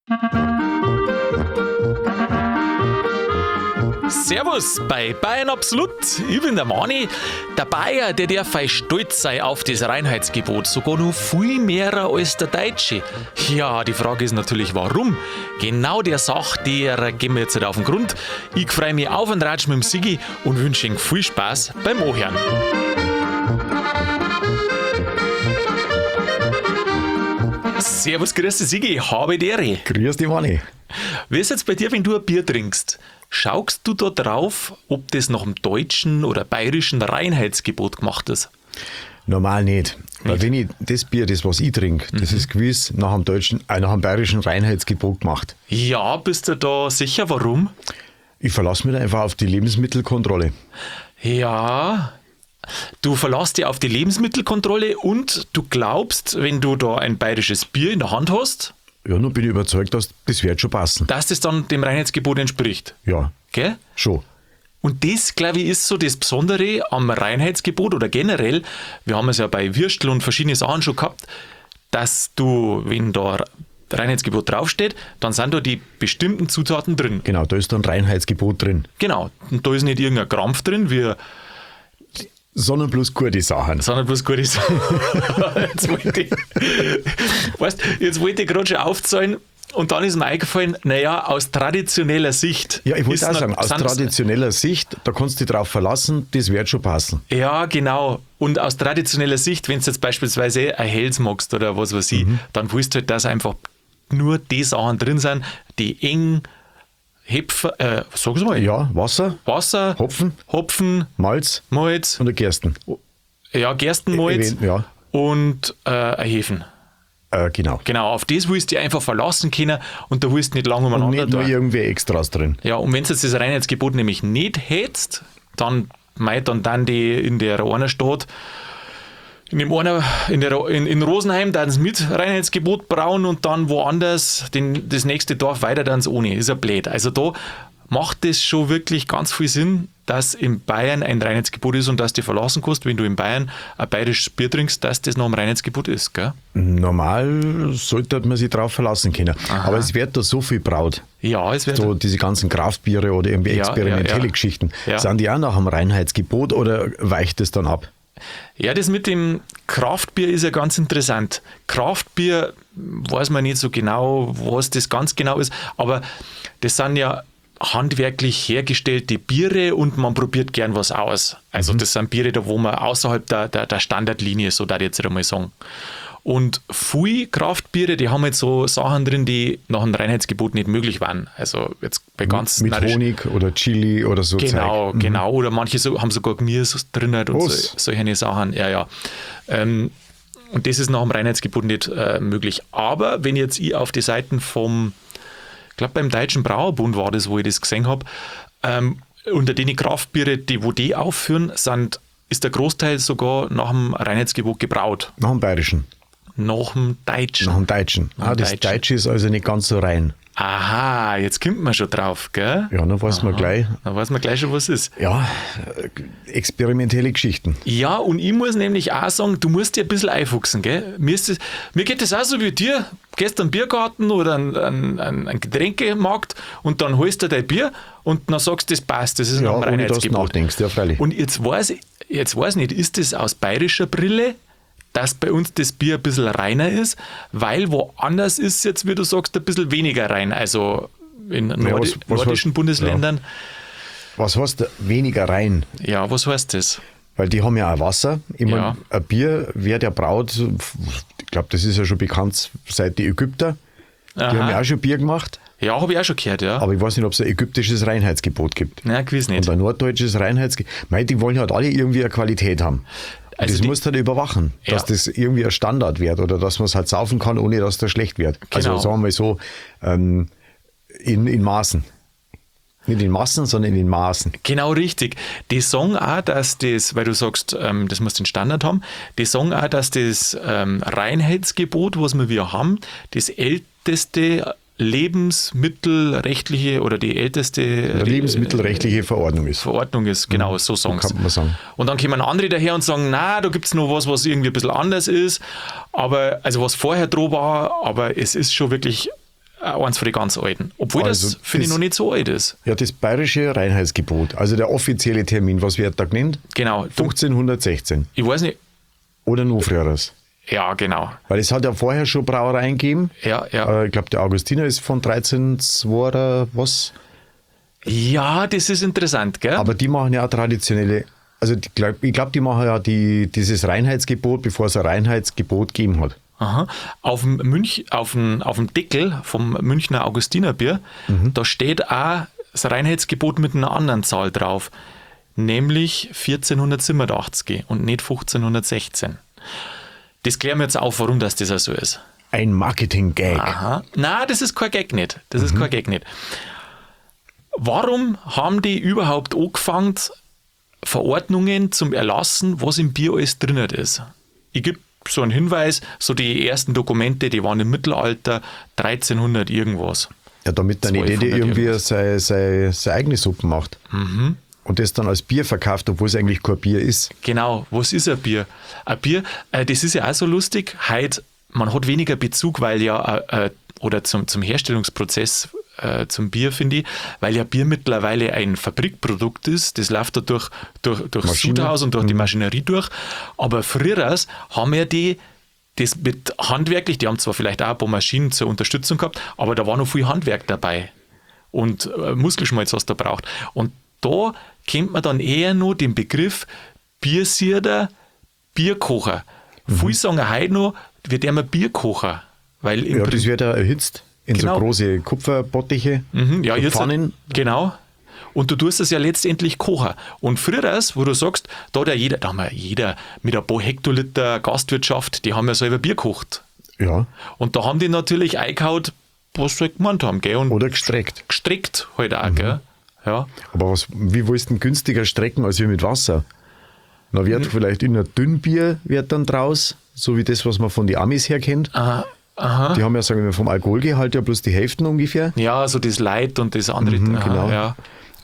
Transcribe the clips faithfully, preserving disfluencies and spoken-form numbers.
Servus bei Bayern Absolut. Ich bin der Mani. Der Bayer, der darf fei stolz sein auf das Reinheitsgebot, sogar noch viel mehr als der Deutsche. Ja, die Frage ist natürlich, warum? Genau der Sache, der gehen wir jetzt nicht auf den Grund. Ich freue mich auf einen Ratsch mit dem Sigi und wünsche Ihnen viel Spaß beim Anhören. Servus, grüß dich, Sigi, habe die Ehre. Grüß dich, Mani. Wie ist jetzt bei dir, wenn du ein Bier trinkst? Schaust du da drauf, ob das nach dem deutschen oder bayerischen Reinheitsgebot gemacht ist? Normal nicht. Weil wenn ich das Bier, das was ich trinke, das Mhm. ist gewiss nach dem deutschen, äh, nach dem bayerischen Reinheitsgebot gemacht. Ja, bist du da sicher, warum? Ich verlasse mich da einfach auf die Lebensmittelkontrolle. Ja, du verlässt dich auf die Lebensmittelkontrolle und du glaubst, wenn du da ein bayerisches Bier in der Hand hast, Ja, nun bin ich überzeugt, dass das wird schon passen. dass das dann dem Reinheitsgebot entspricht. Ja, Gell? schon. Und das, glaube ich, ist so das Besondere am Reinheitsgebot oder generell, wir haben es ja bei Würstel und verschiedene Sachen schon gehabt, dass du, wenn da Reinheitsgebot draufsteht, dann sind da die bestimmten Zutaten drin. Genau, da ist dann Reinheitsgebot drin. Genau. Und da ist nicht irgendein Krampf drin, wie, Sondern bloß gute Sachen. sondern bloß gute Sachen. Jetzt wollte ich, weißt, jetzt wollte ich gerade schon aufzählen und dann ist mir eingefallen, naja, aus traditioneller Sicht. Ja, ich ist wollte auch noch- sagen, aus sind- traditioneller Sicht, da kannst du dich drauf verlassen, das wird schon passen. Ja, genau. Und aus traditioneller Sicht, wenn du jetzt beispielsweise ein Hels magst oder was weiß ich, dann willst du halt, dass einfach nur die Sachen drin sind, die eng, Hepfer, äh, sag's mal, Ja, Wasser, Wasser, Hopfen, Hopfen, Malz Malz, und der Gersten. ja, Gerstenmalz Even- ja. und äh, ein Hefen. Äh, genau. Genau, auf das willst du dich einfach verlassen können und da willst du nicht lange Und umeinander nicht nur tun. irgendwie Extras drin. Ja, und wenn du jetzt das Reinheitsgebot nämlich nicht hättest, dann meint dann, dann die in der einer Stadt, in dem einer, in, der, in, in Rosenheim, dann sie mit Reinheitsgebot brauen und dann woanders, den, das nächste Dorf weiter dann ohne. Ist ja blöd. Also da macht es schon wirklich ganz viel Sinn, dass in Bayern ein Reinheitsgebot ist und dass du verlassen kannst, wenn du in Bayern ein bayerisches Bier trinkst, dass das noch ein Reinheitsgebot ist, gell? Normal sollte man sich drauf verlassen können. Aber es wird da so viel braut. Ja, es wird. So diese ganzen Kraftbiere oder irgendwie Ja, experimentelle ja, ja. Geschichten. Ja. Sind die auch nach dem Reinheitsgebot oder weicht es dann ab? Ja, das mit dem Kraftbier ist ja ganz interessant. Kraftbier weiß man nicht so genau, was das ganz genau ist, aber das sind ja handwerklich hergestellte Biere und man probiert gern was aus. Also das sind Biere, da wo man außerhalb der, der, der Standardlinie, so darf ich jetzt einmal sagen. Und viele Kraftbiere, die haben jetzt so Sachen drin, die nach dem Reinheitsgebot nicht möglich waren. Also jetzt bei ganz Mit narrisch- Honig oder Chili oder so Genau, Zeug. Mhm. genau. Oder manche so, haben sogar Gemüse drin und so, Was? solche Sachen. Ja, ja. Ähm, und das ist nach dem Reinheitsgebot nicht äh, möglich. Aber wenn jetzt ich auf die Seiten vom, ich glaube beim Deutschen Brauerbund war das, wo ich das gesehen habe, ähm, unter denen Kraftbiere, die wo die aufführen, sind, ist der Großteil sogar nach dem Reinheitsgebot gebraut. Nach dem Bayerischen, Nach dem Deutschen. nach dem Deutschen. Nach Ah, dem das Deutschen. Deutsche ist also nicht ganz so rein. Aha, jetzt kommt man schon drauf, gell? Ja, dann weiß man gleich. Dann weiß man gleich schon, was es ist. Ja, äh, experimentelle Geschichten. Ja, und ich muss nämlich auch sagen, du musst dir ein bisschen einfuchsen, gell? Mir, ist das, mir geht das auch so wie dir. Gehst einen Biergarten oder einen, einen, einen einen Getränkemarkt und dann holst du dein Bier und dann sagst du, das passt, das ist Ja, nach dem ohne dass du Reinheitsgebot. nachdenkst, ja, freilich. Und jetzt weiß ich, jetzt weiß ich nicht, ist das aus bayerischer Brille, dass bei uns das Bier ein bisschen reiner ist, weil woanders ist jetzt, wie du sagst, ein bisschen weniger rein. Also in Nord was- was nordischen heißt- Bundesländern. Was heißt da? Weniger rein? Ja. was heißt das? Weil die haben ja auch Wasser. Ich mein, Ja. ein Bier, wer der braut, ich glaube, das ist ja schon bekannt seit die Ägypter. Die Aha. haben ja auch schon Bier gemacht. Ja, habe ich auch schon gehört, ja. Aber ich weiß nicht, ob es ein ägyptisches Reinheitsgebot gibt. Na, gewiss nicht. Und ein norddeutsches Reinheitsgebot. Mei, die wollen halt alle irgendwie eine Qualität haben. Und Also das die- musst du halt überwachen, dass Ja. das irgendwie ein Standard wird oder dass man es halt saufen kann, ohne dass das schlecht wird. Genau. Also sagen wir so, ähm, in, in Maßen. Nicht in Massen, sondern in Maßen. Genau richtig. Die sagen auch, dass das, weil du sagst, ähm, das muss den Standard haben, die sagen auch, dass das ähm, Reinheitsgebot, was wir wir haben, das älteste lebensmittelrechtliche oder die älteste Eine lebensmittelrechtliche Verordnung ist. Verordnung ist, genau, so sagen kann man sagen. Und dann kommen andere daher und sagen, na, da gibt es noch was, was irgendwie ein bisschen anders ist, aber, also was vorher dran war, aber es ist schon wirklich eins von den ganz alten. Obwohl Also das, finde ich, das- noch nicht so alt ist. Ja, das bayerische Reinheitsgebot, also der offizielle Termin, was wird da genannt? Genau. Du, fünfzehnhundertsechzehn ich weiß nicht. oder noch früher. Ja, genau. Weil es hat ja vorher schon Brauereien gegeben. Ja, ja. Äh, Ich glaube, der Augustiner ist von dreizehnhundertzwei oder was. Ja, das ist interessant, gell? Aber die machen ja auch traditionelle, also die, glaub, ich glaube, die machen ja die, dieses Reinheitsgebot, bevor es ein Reinheitsgebot gegeben hat. Aha. Auf dem, Münch, auf, dem, auf dem Deckel vom Münchner Augustinerbier, da steht auch das Reinheitsgebot mit einer anderen Zahl drauf, nämlich vierzehnhundertsiebenundachtzig und nicht fünfzehnhundertsechzehn. Das klären wir jetzt auf, warum das, das auch so ist. Ein Marketing-Gag. Aha. Nein, das ist kein Gag nicht. Das ist kein Gag nicht. Warum haben die überhaupt angefangen, Verordnungen zum Erlassen, was im Bier alles drin ist? Ich gebe so einen Hinweis, so die ersten Dokumente, die waren im Mittelalter dreizehnhundert irgendwas. Ja, damit dann nicht jeder zwölfhundert irgendwie seine, seine, seine eigene Suppe macht. Und das dann als Bier verkauft, obwohl es eigentlich kein Bier ist. Genau, was ist ein Bier? Ein Bier, äh, das ist ja auch so lustig, heute, man hat weniger Bezug, weil ja, äh, oder zum, zum Herstellungsprozess äh, zum Bier, finde ich, weil ja Bier mittlerweile ein Fabrikprodukt ist, das läuft da durch, durch, durch das Maschine. Sudhaus und durch die Maschinerie durch, aber früher haben ja die das mit handwerklich, die haben zwar vielleicht auch ein paar Maschinen zur Unterstützung gehabt, aber da war noch viel Handwerk dabei und äh, Muskelschmalz, was da braucht. Und da kennt man dann eher nur den Begriff Biersierder, Bierkocher. Mhm. Viele sagen heute noch, wir der Bierkocher, weil im Ja, das Prinzip- wird ja erhitzt in Genau. so große Kupferbottiche, Mhm, ja, so jetzt, Pfannen. Genau. Und du tust es ja letztendlich kochen. Und früher, wo du sagst, da hat ja jeder, da haben wir jeder mit ein paar Hektoliter Gastwirtschaft, die haben ja selber Bier gekocht. Ja, Und da haben die natürlich eingehauen, was sie halt gemeint haben, gell? Und oder gestreckt. gestreckt halt auch, gell? Ja. Aber was, wie willst du denn günstiger strecken als wie mit Wasser? Na, wird vielleicht in ein Dünnbier wird dann draus, so wie das, was man von den Amis her kennt. Aha. Aha. Die haben ja, sagen wir, vom Alkoholgehalt ja bloß die Hälfte ungefähr. Ja, so das Light und das andere. Mhm, Aha, genau. Ja.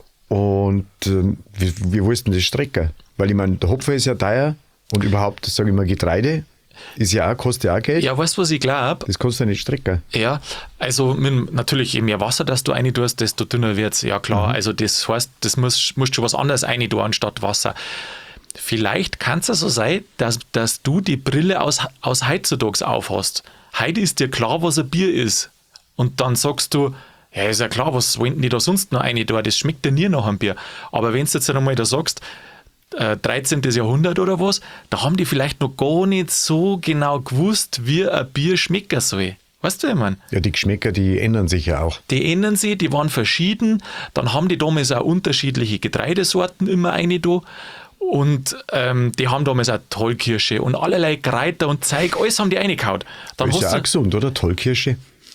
Und ähm, wie, wie willst du denn das strecken? Weil ich meine, der Hopfen ist ja teuer und überhaupt, sage ich mal, Getreide ist ja auch, kostet ja auch Geld. ja, weißt du, was ich glaube? Das kannst du ja nicht strecken. Ja, also mit, natürlich, je mehr Wasser, das du rein tust, desto dünner wird es. Ja, klar. Also das heißt, das muss, musst du was anderes rein tun anstatt Wasser. Vielleicht kann es ja so sein, dass, dass du die Brille aus, aus heutzutage aufhast. Heute ist dir klar, was ein Bier ist. Und dann sagst du, ja, ist ja klar, was wollen die da sonst noch rein tun? Das schmeckt ja nie nach einem Bier. Aber wenn du jetzt einmal da sagst, äh, dreizehnten. Jahrhundert oder was, da haben die vielleicht noch gar nicht so genau gewusst, wie ein Bier schmecken soll. Weißt du, was ich meine? Ja, die Geschmäcker, die ändern sich ja auch. Die ändern sich, die waren verschieden. Dann haben die damals auch unterschiedliche Getreidesorten immer eine da. Und ähm, die haben damals auch Tollkirsche und allerlei Kräuter und Zeug, alles haben die reingehauen. Dann Ist hast ja auch du, gesund, oder? Tollkirsche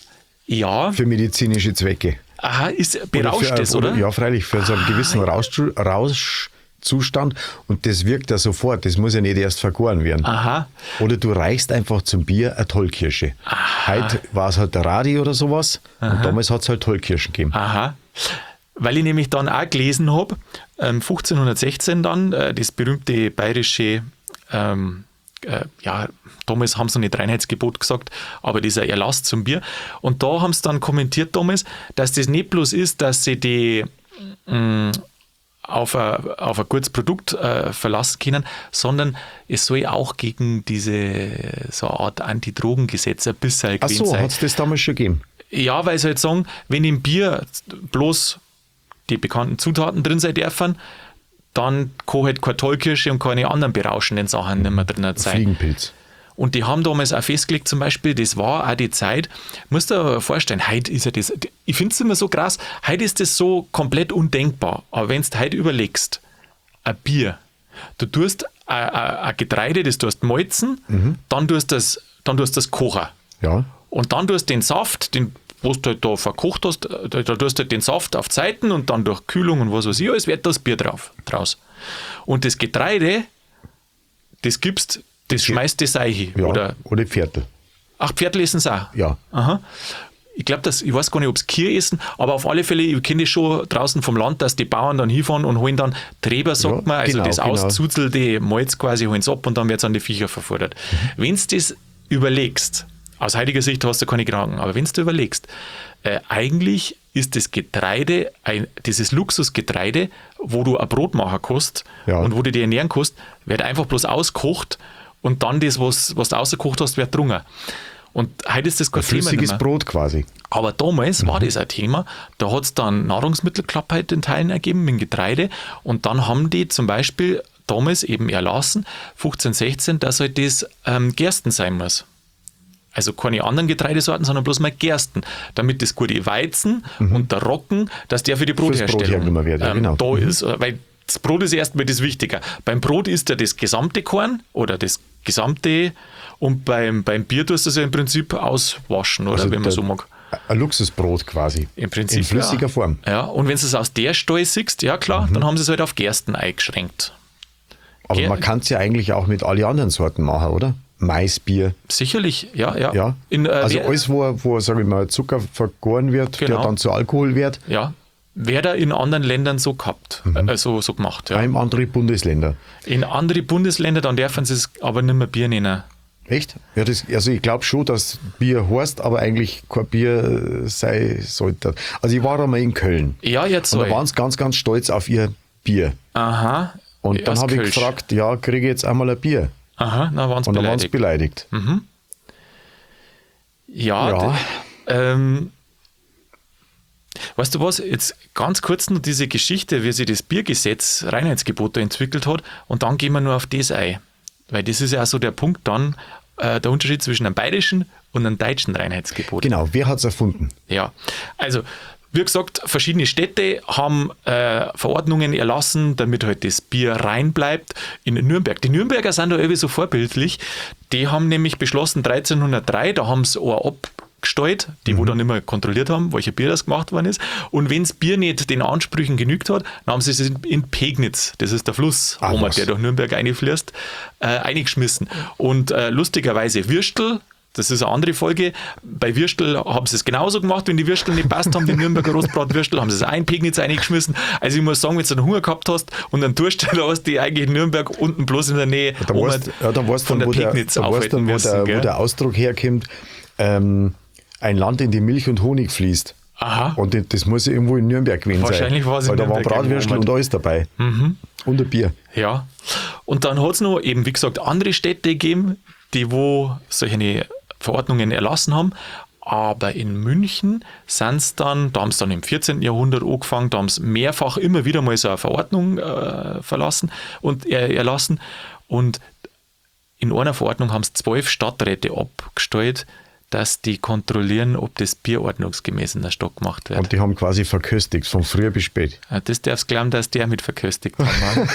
ja, für medizinische Zwecke. aha, ist berauscht für, das, oder? Ja, freilich, für so einen gewissen Rauschzu- Rauschzustand. Und das wirkt ja sofort, das muss ja nicht erst vergoren werden. Aha, Oder du reichst einfach zum Bier eine Tollkirsche. Heute war es halt der Radi oder sowas und damals hat es halt Tollkirschen gegeben. aha. Weil ich nämlich dann auch gelesen habe, ähm, fünfzehnhundertsechzehn dann, äh, das berühmte bayerische, ähm, äh, ja, damals haben sie noch nicht Reinheitsgebot gesagt, aber dieser Erlass zum Bier. Und da haben sie dann kommentiert damals, dass das nicht bloß ist, dass sie die mh, auf ein, auf ein gutes Produkt äh, verlassen können, sondern es soll auch gegen diese so eine Art Anti-Drogen-Gesetz ein bisschen Ach gewesen so, sein. hat es das damals schon gegeben? Ja, weil sie halt sagen, wenn im Bier bloß die bekannten Zutaten drin sein dürfen, dann kann halt keine Tollkirsche und keine anderen berauschenden Sachen nicht mehr drin sein. Fliegenpilz. Und die haben damals auch festgelegt, zum Beispiel, das war auch die Zeit, musst du dir vorstellen, heute ist ja das, ich finde es immer so krass, heute ist das so komplett undenkbar. Aber wenn du heute überlegst, ein Bier, du tust ein, ein, ein Getreide, das tust malzen, Mhm. dann tust du das, dann tust du das kochen. Ja. Und dann tust du den Saft, den, was du halt da verkocht hast, da, da tust du halt den Saft auf die Seiten und dann durch Kühlung und was weiß ich, alles wird das Bier drauf, draus. Und das Getreide, das gibst, das schmeißt das rein. Ja. Oder, Oder Viertel. ach, Pferdl essen sie auch. Ja. Aha. Ich glaube, ich weiß gar nicht, ob es Kühe essen, aber auf alle Fälle, ich kenne das schon draußen vom Land, dass die Bauern dann hinfahren und holen dann Treber, sagt Ja, man, also genau, das genau. auszuzelte Malz quasi, holen es ab und dann wird es an die Viecher verfordert. Mhm. Wenn du das überlegst, aus heutiger Sicht hast du keine Gedanken, aber wenn du überlegst, äh, eigentlich ist das Getreide, ein, dieses Luxusgetreide, wo du ein Brot machen kannst Ja. und wo du dich ernähren kannst, wird einfach bloß auskocht und dann das, was, was du ausgekocht hast, wird drungen. Und heute ist das kein Ein Thema flüssiges mehr. Brot quasi. Aber damals Mhm. war das ein Thema. Da hat es dann Nahrungsmittelknappheit in Teilen ergeben mit dem Getreide. Und dann haben die zum Beispiel damals eben erlassen, fünfzehn, sechzehn, dass halt das ähm, Gersten sein muss. Also keine anderen Getreidesorten, sondern bloß mal Gersten. Damit das gute Weizen und der Roggen, dass der für die Fürs Brot Brotherstellung hergenommen wird, ja, ähm, genau. da Mhm. ist. Weil das Brot ist erstmal das Wichtige. Beim Brot ist ja das gesamte Korn oder das gesamte und beim, beim Bier tust du es ja im Prinzip auswaschen, oder Also wenn man der- so mag. Ein Luxusbrot quasi. Im Prinzip. In flüssiger ja. Form. Ja, und wenn du es aus der Stall siehst, ja klar, dann haben sie es halt auf Gersten eingeschränkt. Aber Ger- man kann es ja eigentlich auch mit allen anderen Sorten machen, oder? Maisbier. Sicherlich, ja, ja. Ja. In, äh, also wer, alles, wo, wo sage ich mal, Zucker vergoren wird, Genau. der dann zu Alkohol wird. ja. Wäre da in anderen Ländern so gehabt, Mhm. äh, so, so gemacht. Ja. Auch in andere Bundesländer. In andere Bundesländer, dann dürfen sie es aber nicht mehr Bier nennen. Echt? Ja, das, also ich glaube schon, dass Bier heißt, aber eigentlich kein Bier äh, sein sollte. Also ich war einmal in Köln. Ja, jetzt Und so. da waren sie ganz, ganz stolz auf ihr Bier. Aha. Und dann aus habe ich Kölsch. gefragt, ja, kriege ich jetzt einmal ein Bier? Aha, dann waren sie Und dann waren sie beleidigt. beleidigt. Ja, Ja. d- ähm, weißt du was, jetzt ganz kurz noch diese Geschichte, wie sich das Biergesetz, Reinheitsgebot da entwickelt hat und dann gehen wir nur auf das ein. Weil das ist ja auch so der Punkt dann, äh, der Unterschied zwischen einem bayerischen und einem deutschen Reinheitsgebot. Genau, wer hat es erfunden? Ja, also wie gesagt, verschiedene Städte haben äh, Verordnungen erlassen, damit halt das Bier rein bleibt. In Nürnberg. Die Nürnberger sind da irgendwie so vorbildlich. Die haben nämlich beschlossen, dreizehnhundertdrei, da haben sie auch abgestellt, die wo dann immer kontrolliert haben, welcher Bier das gemacht worden ist. Und wenn das Bier nicht den Ansprüchen genügt hat, dann haben sie es in Pegnitz, das ist der Fluss, Ach, wo man, was. der durch Nürnberg reinfließt, äh, eingeschmissen. Und äh, lustigerweise Würstel, das ist eine andere Folge. Bei Würstel haben sie es genauso gemacht. Wenn die Würstel nicht passt haben, die Nürnberger Rostbratwürstel, haben sie es auch in Pegnitz eingeschmissen. Also ich muss sagen, wenn du einen Hunger gehabt hast und einen Durst, da hast du eigentlich in Nürnberg unten bloß in der Nähe Da wo weißt, man ja, da weißt von dann, der wo der, Pegnitz da weißt aufhalten dann, wo, müssen. der, wo gell? der Ausdruck herkommt, ähm, ein Land, in dem Milch und Honig fließt. Aha. Und das- das muss ja irgendwo in Nürnberg gewesen sein. Wahrscheinlich war es in Weil da waren Nürnberg Bratwürstel irgendwo. und alles dabei. Und ein Bier. Ja. Und dann hat es noch eben, wie gesagt, andere Städte gegeben, die wo solche Verordnungen erlassen haben. Aber in München sind es dann, da haben sie dann im vierzehnten Jahrhundert angefangen, da haben sie mehrfach immer wieder mal so eine Verordnung äh, verlassen und äh, erlassen. Und in einer Verordnung haben es zwölf Stadträte abgestellt, dass die kontrollieren, ob das Bier ordnungsgemäß in der Stadt gemacht wird. Und die haben quasi verköstigt, von früh bis spät. Ja, das darfst du glauben, dass der mit verköstigt haben.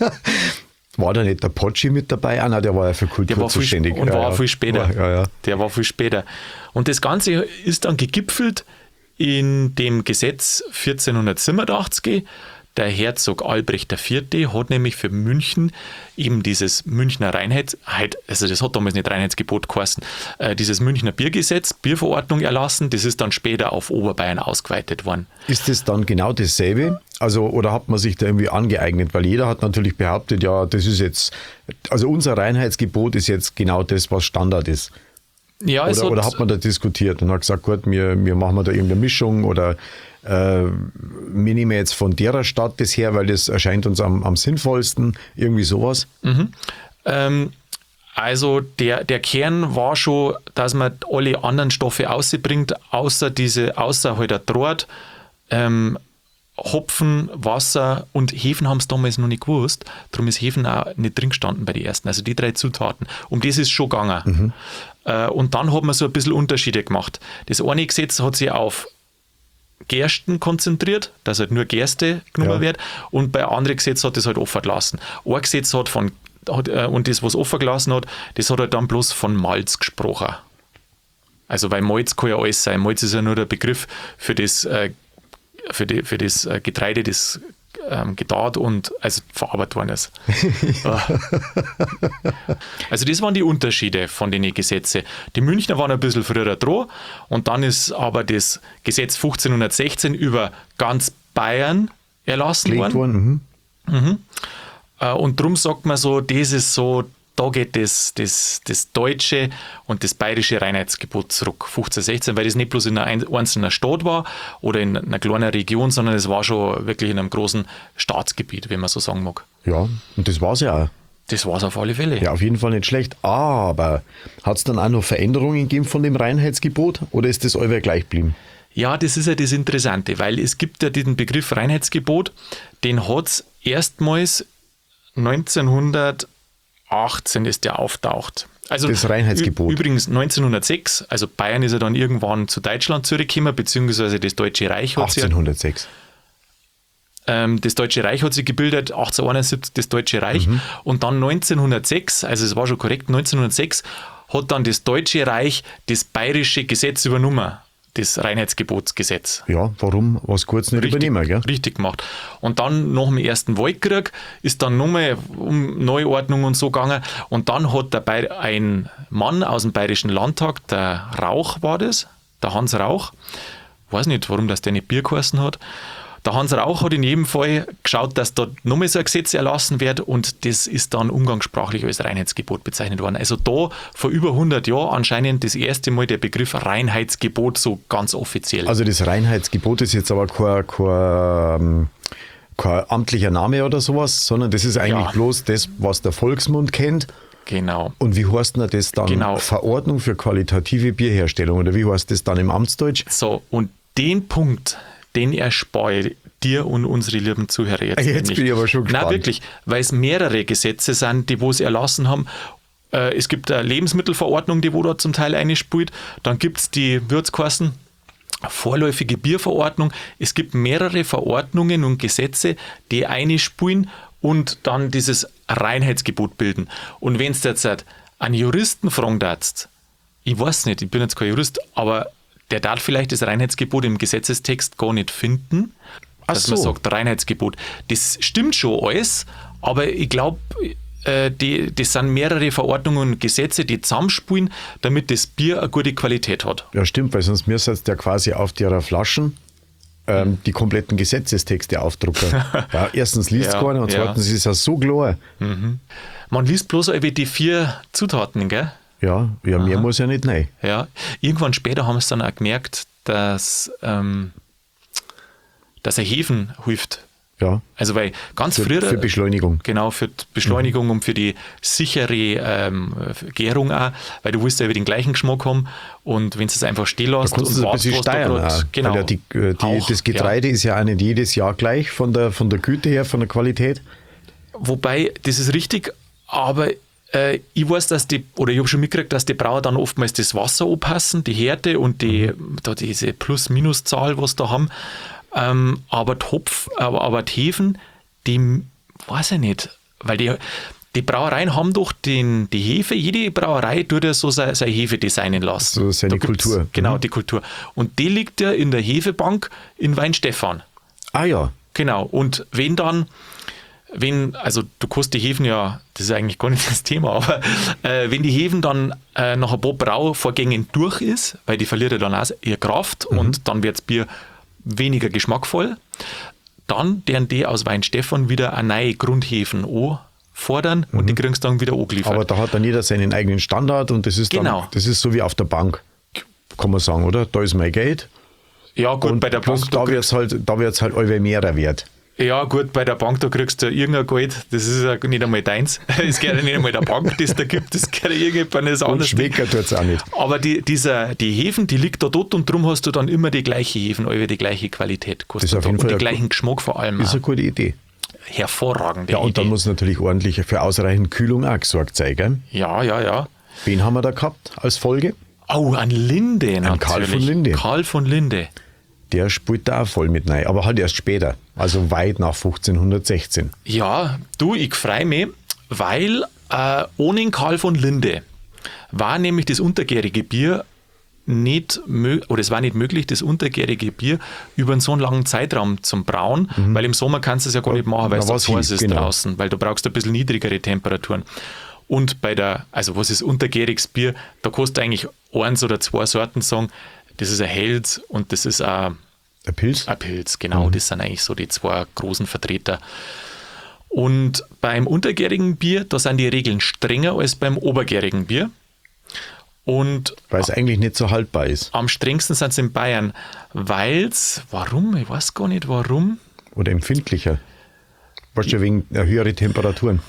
War da nicht der Potschi mit dabei? Ah nein, der war ja für Kultur Der war viel, zuständig. und ja, war ja. viel später. War, ja, ja. Der war viel später. Und das Ganze ist dann gegipfelt in dem Gesetz vierzehnhundertsiebenundachtzig. Der Herzog Albrecht der Vierte hat nämlich für München eben dieses Münchner Reinheits, also das hat damals nicht Reinheitsgebot geheißen, äh, dieses Münchner Biergesetz, Bierverordnung erlassen. Das ist dann später auf Oberbayern ausgeweitet worden. Ist das dann genau dasselbe? Also, oder hat man sich da irgendwie angeeignet? Weil jeder hat natürlich behauptet, ja, das ist jetzt, also unser Reinheitsgebot ist jetzt genau das, was Standard ist. Ja, es Oder, oder hat man da diskutiert und hat gesagt, gut, wir, wir machen da irgendeine Mischung oder äh, wir nehmen jetzt von derer Stadt das her, weil das erscheint uns am, am sinnvollsten, irgendwie sowas. Ähm, also der, der Kern war schon, dass man alle anderen Stoffe ausbringt, außer diese, außer halt der Draht, ähm, Hopfen, Wasser und Hefen haben es damals noch nicht gewusst. Darum ist Hefen auch nicht drin gestanden bei den ersten. Also die drei Zutaten. Um das ist schon gegangen. Mhm. Äh, und dann hat man so ein bisschen Unterschiede gemacht. Das eine Gesetz hat sich auf Gersten konzentriert, dass halt nur Gerste genommen Ja. wird. Und bei anderen Gesetz hat das halt offen gelassen. Ein Gesetz hat von, hat, äh, und das, was offen gelassen hat, das hat halt dann bloß von Malz gesprochen. Also, weil Malz kann ja alles sein. Malz ist ja nur der Begriff für das, äh, für die, für das äh, Getreide, das ähm, gedarrt und also verarbeitet worden ist. Also das waren die Unterschiede von den Gesetzen. Die Münchner waren ein bisschen früher dran und dann ist aber das Gesetz fünfzehnhundertsechzehn über ganz Bayern erlassen Gelegt worden. worden. Mhm. Äh, Und darum sagt man so, das ist so da geht das, das, das deutsche und das bayerische Reinheitsgebot zurück, fünfzehn sechzehn, weil das nicht bloß in einer einzelnen Stadt war oder in einer kleinen Region, sondern es war schon wirklich in einem großen Staatsgebiet, wenn man so sagen mag. Ja, und das war es ja auch. Das war es auf alle Fälle. Ja, auf jeden Fall nicht schlecht. Aber hat es dann auch noch Veränderungen gegeben von dem Reinheitsgebot oder ist das allweil gleich geblieben? Ja, das ist ja das Interessante, weil es gibt ja diesen Begriff Reinheitsgebot, den hat es erstmals neunzehnhundertachtzehn ist der auftaucht. Also das Reinheitsgebot. Übrigens neunzehnhundertsechs, also Bayern ist ja dann irgendwann zu Deutschland zurückgekommen, beziehungsweise das Deutsche Reich hat sich achtzehnhundertsechs. ähm, das Deutsche Reich hat sich gebildet, achtzehnhunderteinundsiebzig das Deutsche Reich mhm. und dann neunzehnhundertsechs, also es war schon korrekt, neunzehnhundertsechs hat dann das Deutsche Reich das bayerische Gesetz übernommen. Das Reinheitsgebotsgesetz. Ja, warum was kurz nicht richtig, übernehmen, gell? Richtig gemacht. Und dann nach dem Ersten Weltkrieg ist dann nochmal um Neuordnung und so gegangen. Und dann hat der Bayer, ein Mann aus dem Bayerischen Landtag, der Rauch war das, der Hans Rauch, weiß nicht, warum das der nicht Bier geheißen hat. Der Hans Rauch hat in jedem Fall geschaut, dass da nochmal so ein Gesetz erlassen wird und das ist dann umgangssprachlich als Reinheitsgebot bezeichnet worden. Also da vor über hundert Jahren anscheinend das erste Mal der Begriff Reinheitsgebot so ganz offiziell. Also das Reinheitsgebot ist jetzt aber kein, kein, kein amtlicher Name oder sowas, sondern das ist eigentlich Ja. bloß das, was der Volksmund kennt. Genau. Und wie heißt denn das dann? Genau. Verordnung für qualitative Bierherstellung oder wie heißt das dann im Amtsdeutsch? So, und den Punkt, den erspare ich dir und unsere lieben Zuhörer jetzt. Jetzt nämlich. bin ich aber schon gespannt. Nein, wirklich, weil es mehrere Gesetze sind, die wo sie erlassen haben. Äh, es gibt eine Lebensmittelverordnung, die wo da zum Teil einspielt. Dann gibt es die Würzkassen, vorläufige Bierverordnung. Es gibt mehrere Verordnungen und Gesetze, die einspielen und dann dieses Reinheitsgebot bilden. Und wenn du jetzt halt einen Juristen fragen darfst, ich weiß nicht, ich bin jetzt kein Jurist, aber der darf vielleicht das Reinheitsgebot im Gesetzestext gar nicht finden, Ach dass so. man sagt Reinheitsgebot. Das stimmt schon alles, aber ich glaube, äh, die, das sind mehrere Verordnungen und Gesetze, die zusammenspielen, damit das Bier eine gute Qualität hat. Ja, stimmt, weil sonst müsst ihr ja quasi auf ihrer Flaschen ähm, die kompletten Gesetzestexte aufdrucken. Ja, erstens liest es Ja, keiner und ja. zweitens ist es ja so klar. Man liest bloß über die vier Zutaten, gell? Ja, ja mehr muss ja nicht rein. Ja, irgendwann später haben sie dann auch gemerkt, dass, ähm, dass ein Hefen hilft. Ja, Also weil ganz für, früher... für Beschleunigung. Genau, für die Beschleunigung mhm. und für die sichere ähm, Gärung auch, weil du willst ja über den gleichen Geschmack haben und wenn du es einfach stehen lässt Da kannst und du es ein bisschen was da steuern. grad- Auch, genau, weil ja die, äh, die, auch, das Getreide ja. ist ja auch nicht jedes Jahr gleich von der, von der Güte her, von der Qualität. Wobei, das ist richtig, aber äh, ich weiß, dass die, oder ich habe schon mitgekriegt, dass die Brauer dann oftmals das Wasser anpassen, die Härte und die, mhm. da diese Plus-Minus-Zahl, was da haben. Ähm, aber die Hopf, aber, aber die Hefen, die weiß ich nicht, weil die, die Brauereien haben doch den, die Hefe, jede Brauerei tut ja so seine, seine Hefe designen lassen. So seine Da gibt's- Kultur. Genau, Mhm. die Kultur. Und die liegt ja in der Hefebank in Weinstefan. Ah ja, Genau. Und wenn dann, wenn, also du kannst die Hefen ja, das ist eigentlich gar nicht das Thema, aber äh, wenn die Hefen dann äh, nach ein paar Brauvorgängen durch ist, weil die verliert ja dann auch ihre Kraft Mhm. und dann wird das Bier weniger geschmackvoll, dann deren die aus Weinstefan wieder eine neue Grundhefen anfordern und die kriegst du dann wieder angeliefert. aber da hat dann jeder seinen eigenen Standard und das ist Genau. dann, das ist so wie auf der Bank, kann man sagen, oder? Da ist mein Geld ja gut, und bei der bloß Bank, da da wird es halt, da wird's halt allweil mehrer wert. Ja, gut, bei der Bank, da kriegst du irgendein Geld, das ist ja nicht einmal deins. Das gehört ja nicht einmal der Bank, das da gibt, das gehört ja irgendwann Und anders. schmecken tut es auch nicht. Aber die, dieser, die Hefen, die liegt da dort und darum hast du dann immer die gleiche Hefen, alle die gleiche Qualität. Das ist auf jeden und Fall den eine gleichen Geschmack vor allem. Ist auch. eine gute Idee. Hervorragende Ja, und Idee. dann muss natürlich ordentlich für ausreichend Kühlung auch gesorgt sein, gell? ja, ja, ja. Wen haben wir da gehabt als Folge? Oh, an Linde natürlich. Karl von Linde. Karl von Linde. Der spielt da auch voll mit rein, aber halt erst später, also weit nach fünfzehnhundertsechzehn. Ja, du, ich freue mich, weil äh, ohne den Karl von Linde war nämlich das untergärige Bier nicht mö- oder es war nicht möglich, das untergärige Bier über einen so einen langen Zeitraum zum Brauen, weil im Sommer kannst du es ja gar nicht machen, weil Da es so war's heiß hin, ist genau. draußen, weil du brauchst ein bisschen niedrigere Temperaturen. Und bei der, also was ist untergäriges Bier, da kannst du eigentlich eins oder zwei Sorten sagen, das ist ein Helles und das ist ein, Ein Pilz? ein Pilz, genau, das sind eigentlich so die zwei großen Vertreter. Und beim untergärigen Bier, da sind die Regeln strenger als beim obergärigen Bier. Und weil es eigentlich nicht so haltbar ist. Am strengsten sind es in Bayern, weil es, warum, ich weiß gar nicht warum. Oder empfindlicher. Weißt du, wegen höherer Temperaturen.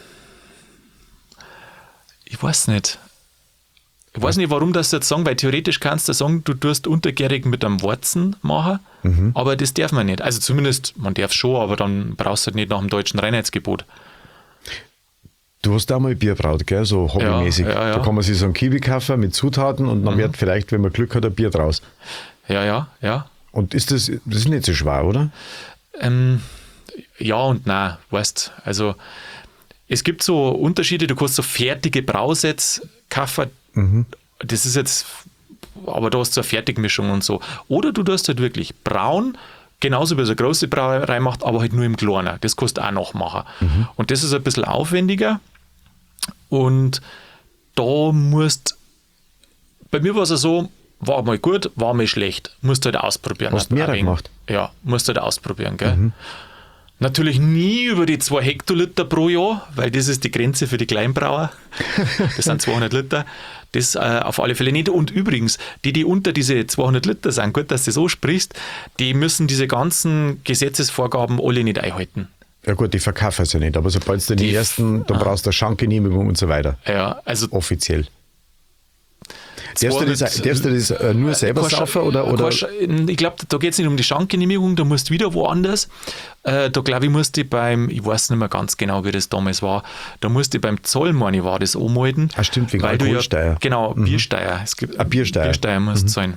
Ich weiß nicht. Ich weiß nicht, warum das jetzt sagen, weil theoretisch kannst du sagen, du tust untergärig mit einem Warzen machen, mhm. aber das darf man nicht. Also zumindest, man darf es schon, aber dann brauchst du halt nicht nach dem deutschen Reinheitsgebot. Du hast da mal Bier braut, gell? So hobbymäßig. Ja, ja, ja. Da kann man sich so einen Kiwi kaufen mit Zutaten und dann mhm. wird vielleicht, wenn man Glück hat, ein Bier draus. Ja, ja, ja. Und ist das, das ist nicht so schwer, oder? Ähm, ja und nein, weißt, also es gibt so Unterschiede, du kannst so fertige Brausätze kaufen, mhm. das ist jetzt, aber da hast du eine Fertigmischung und so. Oder du tust halt wirklich braun, genauso wie so eine große Brauerei macht, aber halt nur im Kleinen. Das kannst du auch nachmachen. Mhm. Und das ist ein bisschen aufwendiger und da musst, bei mir war es so, war mal gut, war mal schlecht. Musst du halt ausprobieren. Hast du mehr gemacht? Ja, musst du halt ausprobieren, gell? Mhm. Natürlich nie über die zwei Hektoliter pro Jahr, weil das ist die Grenze für die Kleinbrauer. Das sind zweihundert Liter. Das äh, auf alle Fälle nicht. Und übrigens, die, die unter diese zweihundert Liter sind, gut, dass du so sprichst, die müssen diese ganzen Gesetzesvorgaben alle nicht einhalten. Ja gut, die verkaufen es ja nicht, aber sobald du den die ersten, dann ah. brauchst du eine Schankgenehmigung und so weiter. Ja, also offiziell. Darfst du das, darfst du das äh, nur selber saufen? Oder, oder? Ich glaube, da geht es nicht um die Schankgenehmigung, da musst du wieder woanders. Äh, da glaube ich, musste ich beim, ich weiß nicht mehr ganz genau, wie das damals war, da musste ich beim Zoll, meine ich, war das anmelden. Ah, stimmt, wegen Alkoholsteuer. Ja, genau, mhm. Biersteuer. Es gibt, ah, Biersteuer. Biersteuer musst mhm. zahlen.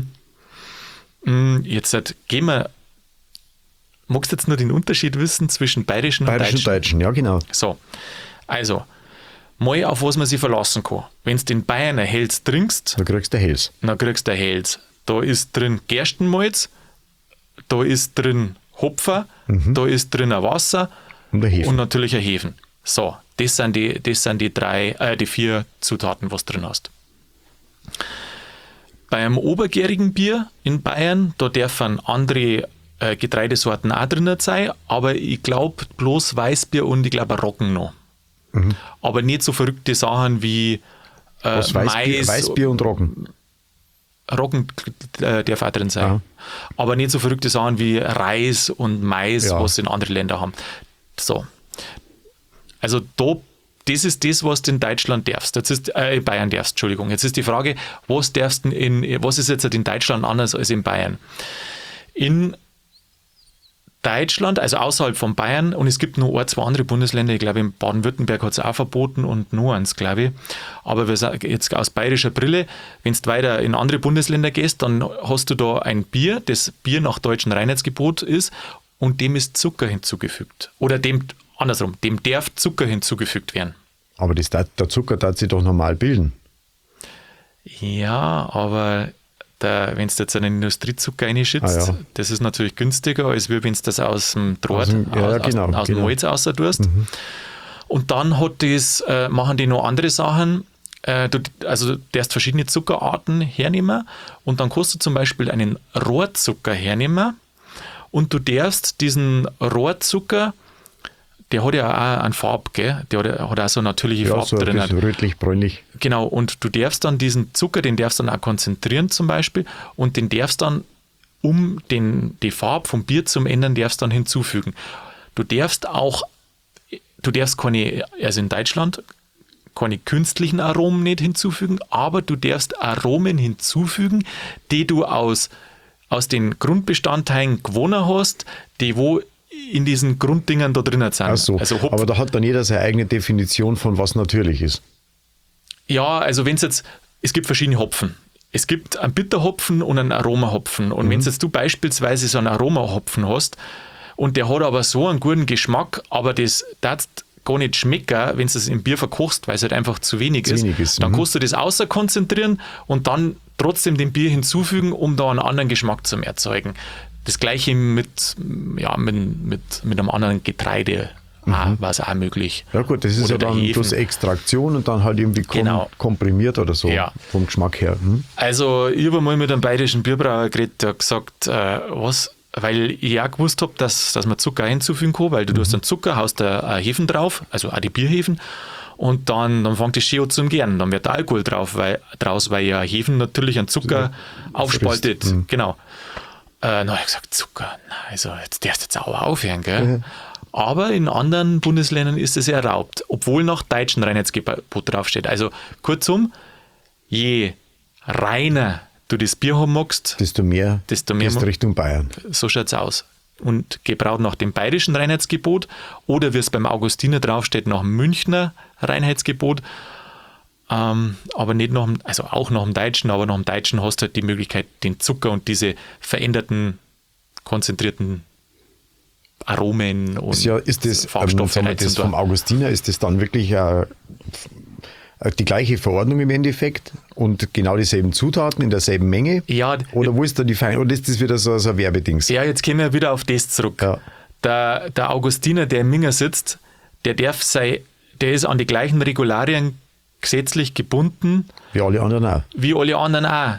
Mhm. Jetzt halt, gehen wir, magst du jetzt nur den Unterschied wissen zwischen bayerischen, bayerischen und deutschen? Bayerischen und Deutschen, ja genau. So, also, mal auf was man sich verlassen kann. Wenn du in Bayern ein Hels trinkst, dann kriegst du ein Hels. Dann kriegst du ein Hels. Da ist drin Gerstenmalz, da ist drin Hopfer, mhm. da ist drin ein Wasser und, ein und natürlich ein Hefen. So, das sind die, das sind die drei, äh, die vier Zutaten, was du drin hast. Beim obergärigen Bier in Bayern, da dürfen andere äh, Getreidesorten auch drin sein, aber ich glaube bloß Weißbier und ich glaube Roggen noch. Mhm. Aber nicht so verrückte Sachen wie äh, Was, Weißbier, Mais. Weißbier und Roggen. Roggen äh, darf auch drin sein. Ja. Aber nicht so verrückte Sachen wie Reis und Mais, ja. was in anderen Ländern haben. So. Also da, das ist das, was du in Deutschland darfst. Jetzt ist, äh, in Bayern darfst, Entschuldigung. Jetzt ist die Frage, was darfst du in, was ist jetzt in Deutschland anders als in Bayern? In Deutschland, also außerhalb von Bayern, und es gibt noch ein, zwei andere Bundesländer, ich glaube in Baden-Württemberg hat es auch verboten und nur eins, glaube ich. Aber wir sagen jetzt aus bayerischer Brille, wenn du weiter in andere Bundesländer gehst, dann hast du da ein Bier, das Bier nach deutschem Reinheitsgebot ist und dem ist Zucker hinzugefügt. Oder dem, andersrum, dem darf Zucker hinzugefügt werden. Aber das, der Zucker darf sich doch normal bilden. Ja, aber Der, wenn du jetzt einen Industriezucker reinschützt, ah, ja. das ist natürlich günstiger, als wenn du das aus dem Draht, aus, dem, ja, aus, genau, aus, aus genau. dem Malz raus tust. Mhm. Und dann hat das, äh, machen die noch andere Sachen. Äh, du, also du darfst verschiedene Zuckerarten hernehmen und dann kannst du zum Beispiel einen Rohrzucker hernehmen und du darfst diesen Rohrzucker, der hat ja auch eine Farbe, gell? Der hat, hat auch so eine natürliche ja, Farbe so drin. So rötlich, bräunlich. Genau, und du darfst dann diesen Zucker, den darfst dann auch konzentrieren zum Beispiel und den darfst dann, um den, die Farbe vom Bier zu ändern, darfst dann hinzufügen. Du darfst auch, du darfst keine, also in Deutschland, keine künstlichen Aromen nicht hinzufügen, aber du darfst Aromen hinzufügen, die du aus, aus den Grundbestandteilen gewonnen hast, die wo in diesen Grunddingern da drinnen sind. Ach so, also aber da hat dann jeder seine eigene Definition von was natürlich ist. Ja, also wenn es jetzt, es gibt verschiedene Hopfen. Es gibt einen Bitterhopfen und einen Aromahopfen. Und mhm. wenn jetzt du beispielsweise so einen Aromahopfen hast und der hat aber so einen guten Geschmack, aber das darf gar nicht schmecken, wenn du es im Bier verkochst, weil es halt einfach zu wenig zu ist, wenig ist. dann Mhm. kannst du das außer konzentrieren und dann trotzdem dem Bier hinzufügen, um da einen anderen Geschmack zu erzeugen. Das gleiche mit, ja, mit, mit, mit einem anderen Getreide mhm. war es auch möglich. Ja gut, das ist oder ja dann Hefen. bloß Extraktion und dann halt irgendwie kom- Genau. komprimiert oder so Ja. vom Geschmack her. Hm? Also ich habe mal mit einem bayerischen Bierbrauer geredet, der hat gesagt, äh, was, weil ich auch gewusst habe, dass, dass man Zucker hinzufügen kann, weil du, du hast einen Zucker, haust da Hefen drauf, also auch die Bierhefen, und dann, dann fängt das schön an zum Gären. Dann wird der Alkohol drauf, weil, draus, weil ja Hefen natürlich einen Zucker so, aufspaltet. Mhm. Genau. Äh, dann habe ich gesagt, Zucker, nein, also jetzt darfst du jetzt sauer aufhören, gell? Mhm. Aber in anderen Bundesländern ist es erlaubt, obwohl noch deutschen Reinheitsgebot draufsteht. Also kurzum, je reiner du das Bier haben magst, desto mehr, desto mehr gehst Richtung Bayern. So schaut es aus. Und gebraut nach dem bayerischen Reinheitsgebot oder wie es beim Augustiner draufsteht, nach dem Münchner Reinheitsgebot. Ähm, aber nicht nach dem, also auch nach dem Deutschen, aber nach dem Deutschen hast du halt die Möglichkeit, den Zucker und diese veränderten, konzentrierten Aromen und ist ja, ist das, Farbstoffe ähm, das vom Augustiner, ist das dann wirklich äh, die gleiche Verordnung im Endeffekt und genau dieselben Zutaten in derselben Menge? Ja. Oder wo ist da die Fein? Oder ist das wieder so, so ein Werbedings? Ja, jetzt kommen wir wieder auf das zurück. Ja. Der, der Augustiner, der im Minger sitzt, der darf sei, der ist an die gleichen Regularien gesetzlich gebunden. Wie alle anderen auch. Wie alle anderen auch.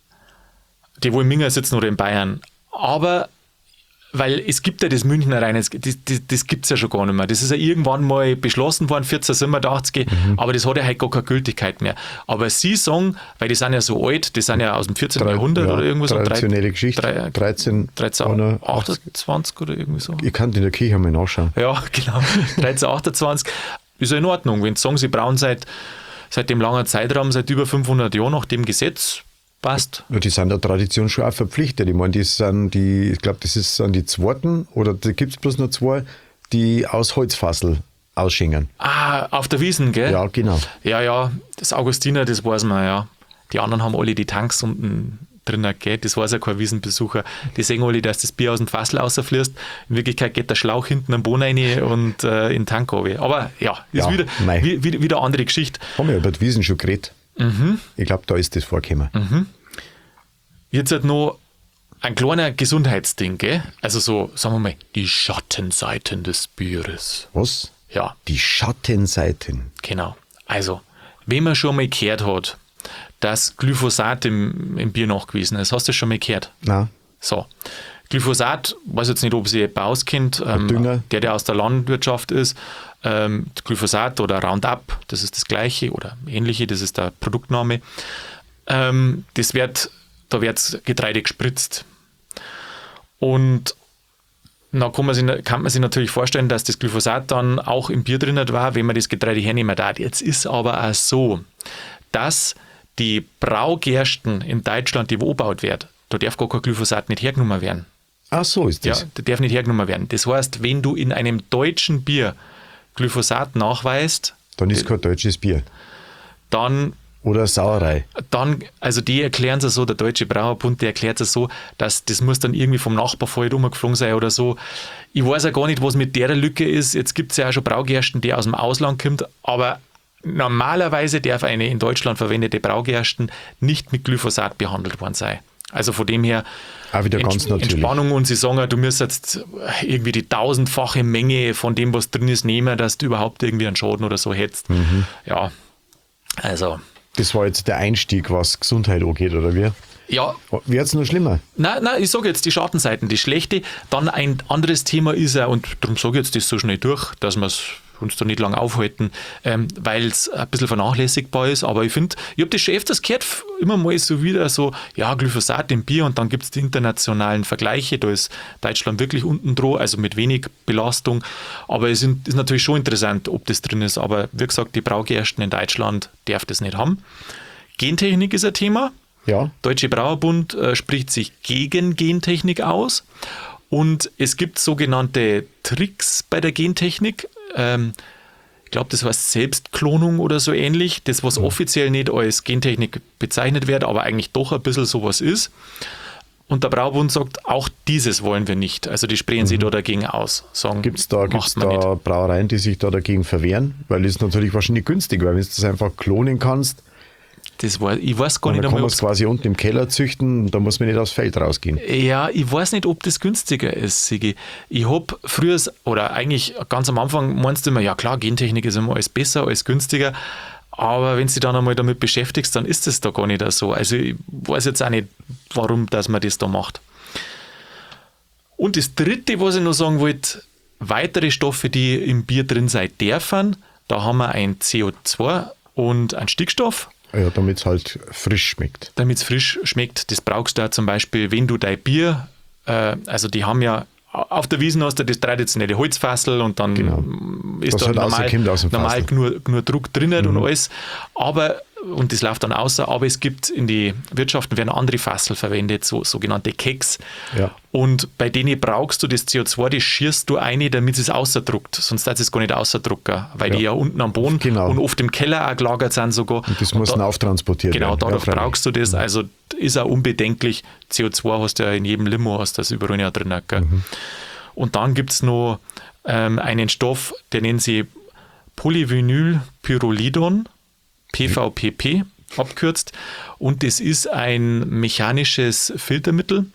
Die wo im Minger sitzen oder in Bayern. Aber weil es gibt ja das Münchner Reinheits, das, das, das gibt es ja schon gar nicht mehr. Das ist ja irgendwann mal beschlossen worden, vierzehnhundertsiebenundachtzig, mhm. aber das hat ja heute gar keine Gültigkeit mehr. Aber Sie sagen, weil die sind ja so alt, die sind ja aus dem vierzehnten. Jahrhundert ja, oder irgendwas. Traditionelle Geschichte. Drei, dreizehn, dreizehnhundertachtundzwanzig oder irgendwie so. Ich kann in der Kirche mal nachschauen. Ja, genau. dreizehnhundertachtundzwanzig ist ja in Ordnung. Wenn Sie sagen, Sie brauchen seit, seit dem langen Zeitraum, seit über fünfhundert Jahren nach dem Gesetz, passt. Ja, die sind der Tradition schon auch verpflichtet. Ich meine, die sind die, ich glaube, das ist, sind die zweiten, oder da gibt es bloß noch zwei, die aus Holzfassel ausschenken. Ah, auf der Wiesn, gell? Ja, genau. Ja, ja, das Augustiner, das weiß man, ja. Die anderen haben alle die Tanks unten drin, gell? Das weiß ja kein Wiesenbesucher. Die sehen alle, dass das Bier aus dem Fassel rausfließt. In Wirklichkeit geht der Schlauch hinten am Boden rein und äh, in den Tank runter. Aber ja, ist ja, wieder, wie, wieder, wieder eine andere Geschichte. Haben wir über die Wiesn schon geredet. Mhm. Ich glaube, da ist das vorgekommen. Mhm. Jetzt hat noch ein kleiner Gesundheitsding, gell? Also so, sagen wir mal, die Schattenseiten des Bieres. Was? Ja. Die Schattenseiten. Genau. Also, wenn man schon mal gehört hat, dass Glyphosat im, im Bier nachgewiesen ist, hast du das schon mal gehört? Nein. So. Glyphosat, weiß jetzt nicht, ob sie jemand auskennt, ähm, Dünger. der, der aus der Landwirtschaft ist. Ähm, Glyphosat oder Roundup, das ist das Gleiche oder ähnliche, das ist der Produktname. Ähm, das wird, da wird Getreide gespritzt. Und dann kann man, sich, kann man sich natürlich vorstellen, dass das Glyphosat dann auch im Bier drin war, wenn man das Getreide hernehmen darf. Jetzt ist aber auch so, dass die Braugersten in Deutschland, die wo angebaut werden, da darf gar kein Glyphosat nicht hergenommen werden. Ach so ist das. Ja, der darf nicht hergenommen werden. Das heißt, wenn du in einem deutschen Bier Glyphosat nachweist, dann ist kein deutsches Bier. Dann oder Sauerei. Dann, also die erklären es so, der Deutsche Brauerbund, der erklärt es so, dass das muss dann irgendwie vom Nachbarfall rumgeflogen sein oder so. Ich weiß ja gar nicht, was mit der Lücke ist. Jetzt gibt es ja auch schon Braugersten, die aus dem Ausland kommt, aber normalerweise darf eine in Deutschland verwendete Braugersten nicht mit Glyphosat behandelt worden sein. Also von dem her auch wieder ganz Ents- natürlich. Entspannung, und sie sagen, du musst jetzt irgendwie die tausendfache Menge von dem, was drin ist, nehmen, dass du überhaupt irgendwie einen Schaden oder so hättest. Mhm. Ja, also. Das war jetzt der Einstieg, was Gesundheit angeht, oder wie? Ja. Wird es noch schlimmer? Nein, nein, ich sage jetzt die Schattenseiten, die schlechte. Dann ein anderes Thema ist ja, und darum sage ich jetzt das so schnell durch, dass wir uns da nicht lange aufhalten, ähm, weil es ein bisschen vernachlässigbar ist. Aber ich finde, ich habe das schon öfters gehört, immer mal so wieder so, ja, Glyphosat im Bier, und dann gibt es die internationalen Vergleiche. Da ist Deutschland wirklich unten dran, also mit wenig Belastung. Aber es ist natürlich schon interessant, ob das drin ist. Aber wie gesagt, die Braugersten in Deutschland darf das nicht haben. Gentechnik ist ein Thema. Ja. Deutsche Brauerbund äh, spricht sich gegen Gentechnik aus. Und es gibt sogenannte Tricks bei der Gentechnik. Ähm, ich glaube, das heißt Selbstklonung oder so ähnlich. Das, was offiziell nicht als Gentechnik bezeichnet wird, aber eigentlich doch ein bisschen sowas ist. Und der Braubund sagt, auch dieses wollen wir nicht. Also die sprechen mhm. sich da dagegen aus. Gibt es da, gibt's da Brauereien, die sich da dagegen verwehren? Weil das ist natürlich wahrscheinlich günstig, weil wenn du das einfach klonen kannst, das war, ich weiß gar und nicht dann kann einmal, man es quasi unten im Keller züchten, da muss man nicht aufs Feld rausgehen. Ja, ich weiß nicht, ob das günstiger ist, Sigi. Ich habe früher, oder eigentlich ganz am Anfang meinst du immer, ja klar, Gentechnik ist immer alles besser, alles günstiger, aber wenn du dich dann einmal damit beschäftigst, dann ist das da gar nicht so. Also ich weiß jetzt auch nicht, warum dass man das da macht. Und das Dritte, was ich noch sagen wollte, weitere Stoffe, die im Bier drin sein dürfen, da haben wir ein C O zwei und ein Stickstoff. Ja, damit es halt frisch schmeckt. Damit es frisch schmeckt. Das brauchst du auch zum Beispiel, wenn du dein Bier, äh, also die haben ja, auf der Wiesn hast du das traditionelle Holzfassel und dann Genau. ist Das da halt normal, rauskommt aus dem normal Fassel. genug, genug Druck drinnen Mhm. und alles. Aber, und das läuft dann außer, aber es gibt in die Wirtschaften werden andere Fassel verwendet, so sogenannte Keks. Ja. Und bei denen brauchst du das C O zwei, das schierst du ein, damit es außerdruckt. Sonst darf es gar nicht außerdrucken, weil Ja. die ja unten am Boden Genau. und oft im Keller auch gelagert sind sogar. Und das muss da- dann auftransportiert Genau, werden. dadurch Ja, freilich. brauchst du das. Also ist auch unbedenklich. C O zwei hast du ja in jedem Limo, hast du das überall ja drin. Gell? Mhm. Und dann gibt es noch ähm, einen Stoff, der nennt sich Polyvinylpyrrolidon, P V P P abkürzt. Und das ist ein mechanisches Filtermittel,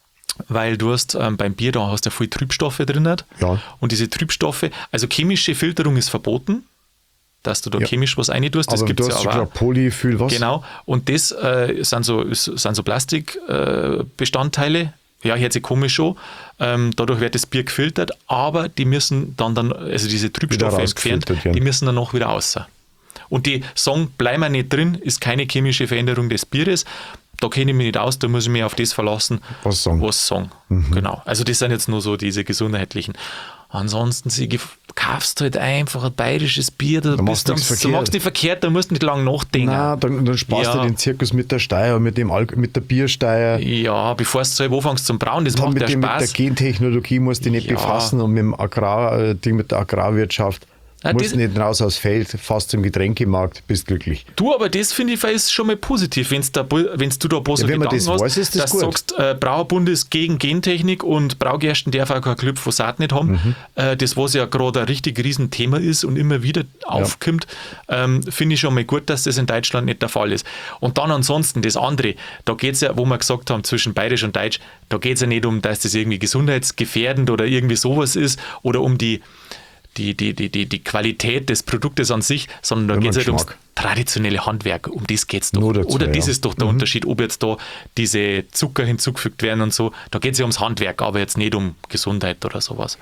weil du hast ähm, beim Bier, da hast du ja viel Trübstoffe drin. Ja. Und diese Trübstoffe, also chemische Filterung ist verboten, dass du da Ja. chemisch was rein tust. Das Aber gibt du es ja hast aber schon auch. gesagt, Polyphyl was? Genau, und das äh, sind so, ist- sind so Plastikbestandteile. Äh, Bestandteile. Ja, hört sich komisch an. Ähm, dadurch wird das Bier gefiltert, aber die müssen dann, dann also diese Trübstoffe entfernt, rausgefiltert werden. die müssen dann noch wieder raus. Und die sagen, bleiben wir nicht drin, ist keine chemische Veränderung des Bieres. Da kenne ich mich nicht aus, da muss ich mich auf das verlassen, Was sagen. was sagen. Genau. Also das sind jetzt nur so diese gesundheitlichen. Ansonsten, sie kaufst halt einfach ein bayerisches Bier, da Da bist machst du, du nichts du verkehrt. machst nicht verkehrt, da musst du nicht lange nachdenken. Nein, dann, dann sparst Ja. du den Zirkus mit der Steuer, mit, dem Al mit der Biersteuer. Ja, bevor du selber anfängst zum Brauen, das Dann macht mit, ja dem, mit der Spaß. Gentechnologie musst du dich nicht Ja. befassen und mit dem Agrar, äh, Ding mit der Agrarwirtschaft. Ja, musst das- nicht raus aufs Feld, fast zum Getränkemarkt, bist glücklich. Du, aber das finde ich ist schon mal positiv, wenn's da, wenn's du da bloß Ja, wenn man Gedanken das hast, weiß, ist das dass gut. du sagst, äh, Brauerbund ist gegen Gentechnik und Braugersten darf auch kein Glyphosat nicht haben. Mhm. Äh, das, was ja gerade ein richtig Riesenthema ist und immer wieder aufkommt, ähm, finde ich schon mal gut, dass das in Deutschland nicht der Fall ist. Und dann ansonsten das andere, da geht es ja, wo wir gesagt haben, zwischen Bayerisch und Deutsch, da geht es ja nicht um, dass das irgendwie gesundheitsgefährdend oder irgendwie sowas ist oder um die Die, die, die, die, die Qualität des Produktes an sich, sondern da Immer geht es halt ums Geschmack. traditionelle Handwerk, um das geht es doch. Nur dazu, Oder ja. das ist doch der Unterschied, ob jetzt da diese Zucker hinzugefügt werden und so. Da geht es ja ums Handwerk, aber jetzt nicht um Gesundheit oder sowas.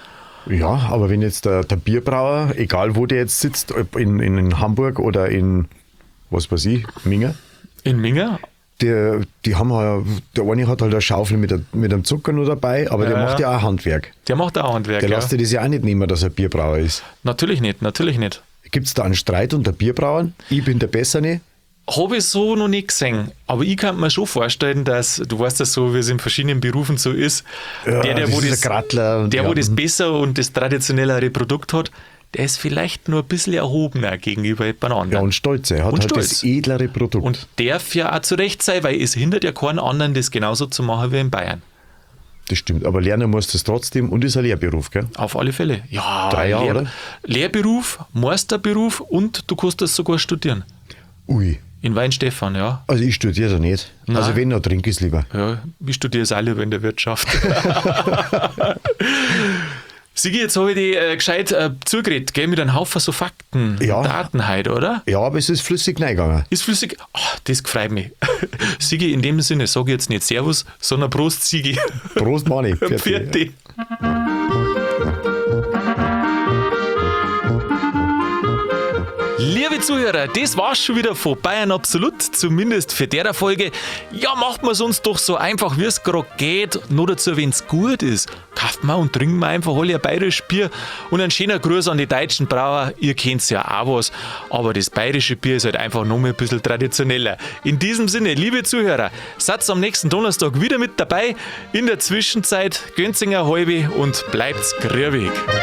Ja, aber wenn jetzt der, der Bierbrauer, egal wo der jetzt sitzt, ob in, in Hamburg oder in, was weiß ich, Minga, In Minga? der, die haben ja, der eine hat halt eine Schaufel mit, der, mit einem Zucker noch dabei, aber der Ja, macht ja. ja auch Handwerk. Der macht auch Handwerk. Der Ja. lässt dir das ja auch nicht nehmen, dass er Bierbrauer ist. Natürlich nicht, natürlich nicht. Gibt es da einen Streit unter Bierbrauern? Ich bin der Bessere. Habe ich so noch nicht gesehen. Aber ich kann mir schon vorstellen, dass, du weißt ja so, wie es in verschiedenen Berufen so ist, Ja, der, der, das wo ist das, ein Grattler und der, ja, wo das mhm. besser und das traditionellere Produkt hat, der ist vielleicht nur ein bisschen erhobener gegenüber jemand Ja, anderem. und stolz. Er hat Und halt stolz. das edlere Produkt. Und darf ja auch zu Recht sein, weil es hindert ja keinen anderen, das genauso zu machen wie in Bayern. das stimmt. Aber lernen musst du es trotzdem und ist ein Lehrberuf, gell? Auf alle Fälle. Ja, Drei Jahre, oder? Lehrberuf, Meisterberuf und du kannst das sogar studieren. Ui. In Weinstefan, ja. Also ich studiere da nicht. Nein. Also wenn, dann trinke ich es lieber. Ja, ich studiere es auch lieber in der Wirtschaft. Sigi, jetzt habe ich die äh, gescheit äh, zugeredet, gell, mit einem Haufen so Fakten, Ja. Daten heute, oder? Ja, aber es ist flüssig reingegangen. Ist flüssig? Oh, das freut mich. Sigi, in dem Sinne sage ich jetzt nicht Servus, sondern Prost, Sigi. Prost, Mani. Pfiat. Liebe Zuhörer, das war's schon wieder von Bayern Absolut, zumindest für der Folge. Ja, macht mir's uns doch so einfach, wie es gerade geht. Nur dazu, wenn's gut ist, kauft mal und trinken wir einfach alle ein bayerisches Bier. Und ein schöner Gruß an die deutschen Brauer. Ihr kennt's ja auch was, aber das bayerische Bier ist halt einfach noch mal ein bisschen traditioneller. In diesem Sinne, liebe Zuhörer, seid am nächsten Donnerstag wieder mit dabei. In der Zwischenzeit gönnt euch eine halbe und bleibt's grübig.